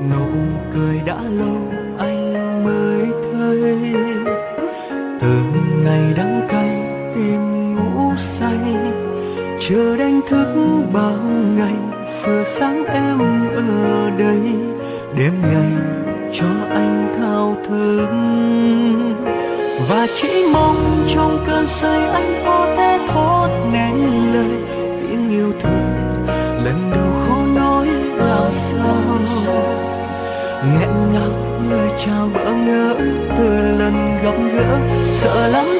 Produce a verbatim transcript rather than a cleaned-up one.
nụ cười đã lâu anh mới thấy. Từ ngày đắng cay tim ngủ say, chờ đánh thức bao ngày vừa sáng em ở đây. Đêm ngày cho anh thao thức, và chỉ mong trong cơn say anh có thể thốt nên lời tiếng yêu thương lần đầu khó nói làm sao. Nghẹn ngào lời chào bỡ ngỡ từ lần gặp gỡ, sợ lắm